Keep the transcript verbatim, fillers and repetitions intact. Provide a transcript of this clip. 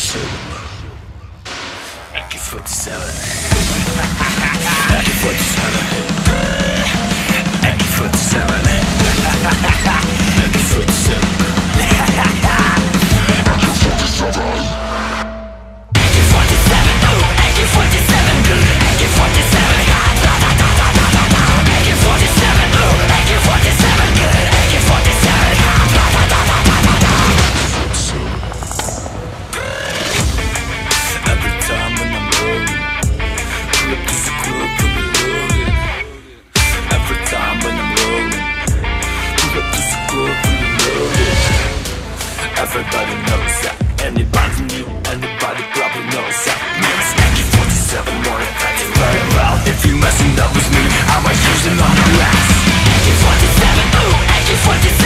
A K forty-seven. A K forty-seven. A K forty-seven. A K forty-seven. Everybody knows that. Anybody new, anybody probably knows that. Name's A K forty-seven, more effective very well. If you messing up with me, I might use it on your ass. A K forty-seven, ooh, A K forty-seven.